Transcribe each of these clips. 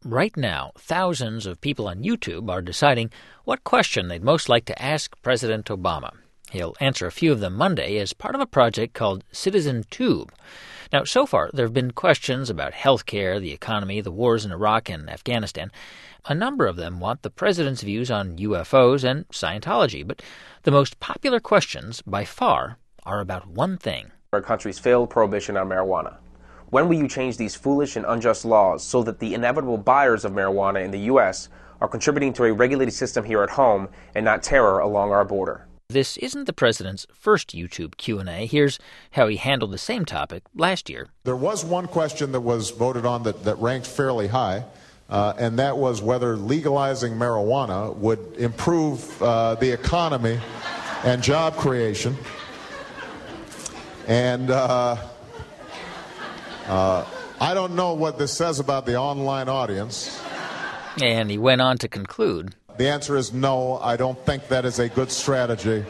Right now, thousands of people on YouTube are deciding what question they'd most like to ask President Obama. He'll answer a few of them Monday as part of a project called Citizen Tube. Now, so far, there have been questions about health care, the economy, the wars in Iraq and Afghanistan. A number of them want the president's views on UFOs and Scientology, but the most popular questions, by far, are about one thing. Our country's failed prohibition on marijuana. When will you change these foolish and unjust laws so that the inevitable buyers of marijuana in the U.S. are contributing to a regulated system here at home and not terror along our border? This isn't the president's first YouTube Q&A. Here's how he handled the same topic last year. There was one question that was voted on that ranked fairly high, and that was whether legalizing marijuana would improve the economy and job creation. And I don't know what this says about the online audience. And he went on to conclude. The answer is no, I don't think that is a good strategy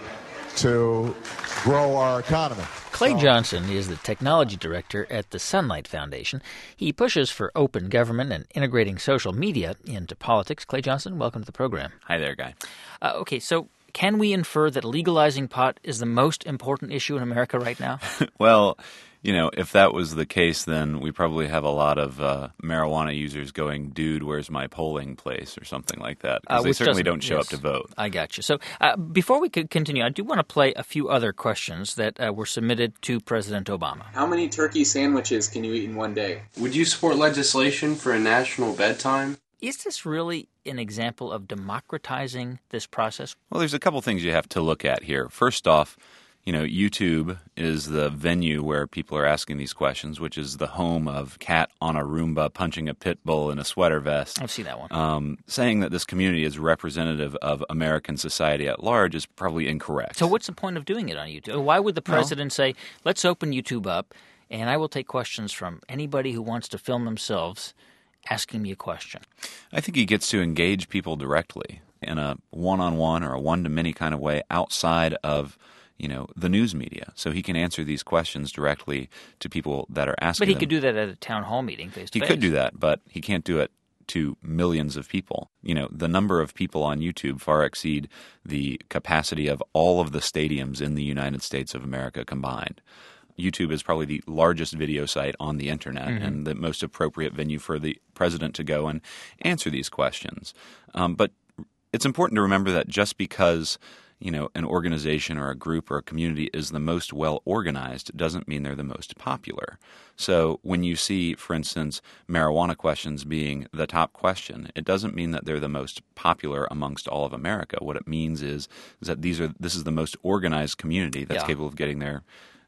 to grow our economy. Clay Johnson is the technology director at the Sunlight Foundation. He pushes for open government and integrating social media into politics. Clay Johnson, welcome to the program. Hi there, Guy. Okay, so can we infer that legalizing pot is the most important issue in America right now? Well, you know, if that was the case, then we probably have a lot of marijuana users going, dude, where's my polling place, or something like that. Because they certainly don't show up to vote. I got you. So before we could continue, I do want to play a few other questions that were submitted to President Obama. How many turkey sandwiches can you eat in one day? Would you support legislation for a national bedtime? Is this really an example of democratizing this process? Well, there's a couple things you have to look at here. First off, you know, YouTube is the venue where people are asking these questions, which is the home of cat on a Roomba punching a pit bull in a sweater vest. I've seen that one. Saying that this community is representative of American society at large is probably incorrect. So what's the point of doing it on YouTube? Why would the president say, let's open YouTube up, and I will take questions from anybody who wants to film themselves asking me a question? I think he gets to engage people directly in a one-on-one or a one-to-many kind of way outside of, you know, the news media. So he can answer these questions directly to people that are asking But he them. could do that at a town hall meeting face-to-face. He could do that, but he can't do it to millions of people. You know, the number of people on YouTube far exceed the capacity of all of the stadiums in the United States of America combined. YouTube is probably the largest video site on the internet and the most appropriate venue for the president to go and answer these questions. But it's important to remember that just because, you know, an organization or a group or a community is the most well-organized doesn't mean they're the most popular. So when you see, for instance, marijuana questions being the top question, it doesn't mean that they're the most popular amongst all of America. What it means is that this is the most organized community that's capable of getting their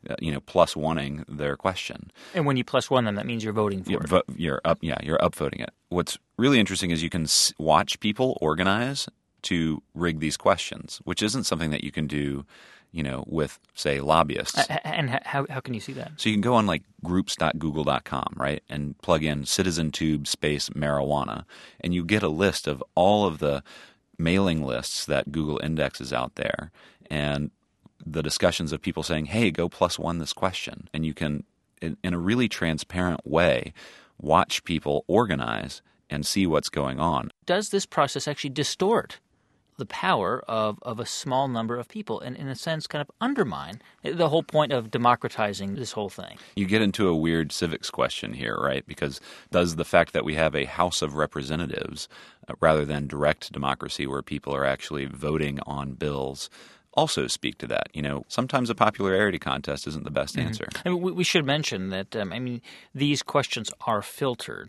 plus oneing their question. And when you plus one them, that means you're voting for it. You're upvoting it. What's really interesting is you can watch people organize to rig these questions, which isn't something that you can do, you know, with, say, lobbyists. And how can you see that? So you can go on like groups.google.com, right, and plug in Citizen Tube space marijuana, and you get a list of all of the mailing lists that Google indexes out there, and the discussions of people saying, hey, go plus one this question. And you can, in a really transparent way, watch people organize and see what's going on. Does this process actually distort the power of a small number of people and, in a sense, kind of undermine the whole point of democratizing this whole thing? You get into a weird civics question here, right? Because does the fact that we have a House of Representatives rather than direct democracy where people are actually voting on bills also speak to that? You know, sometimes a popularity contest isn't the best answer. I mean, we should mention that, these questions are filtered.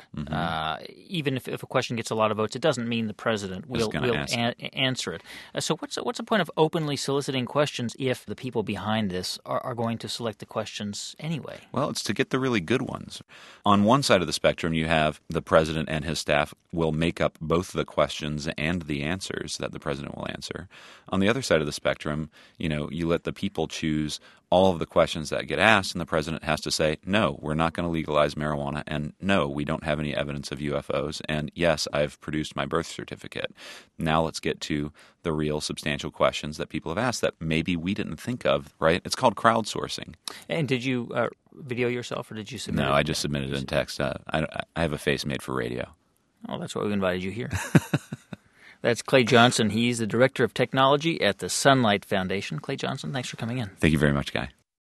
Even if a question gets a lot of votes, it doesn't mean the president will answer it. So what's the point of openly soliciting questions if the people behind this are going to select the questions anyway? Well, it's to get the really good ones. On one side of the spectrum, you have the president and his staff will make up both the questions and the answers that the president will answer. On the other side of the spectrum, you know, you let the people choose all of the questions that get asked, and the president has to say, no, we're not going to legalize marijuana, and no, we don't have any evidence of UFOs, and yes, I've produced my birth certificate. Now let's get to the real substantial questions that people have asked that maybe we didn't think of, right? It's called crowdsourcing. And did you video yourself, or did you submit it? No, I just submitted it in text. I have a face made for radio. Oh, that's why we invited you here. That's Clay Johnson. He's the Director of Technology at the Sunlight Foundation. Clay Johnson, thanks for coming in. Thank you very much, Guy.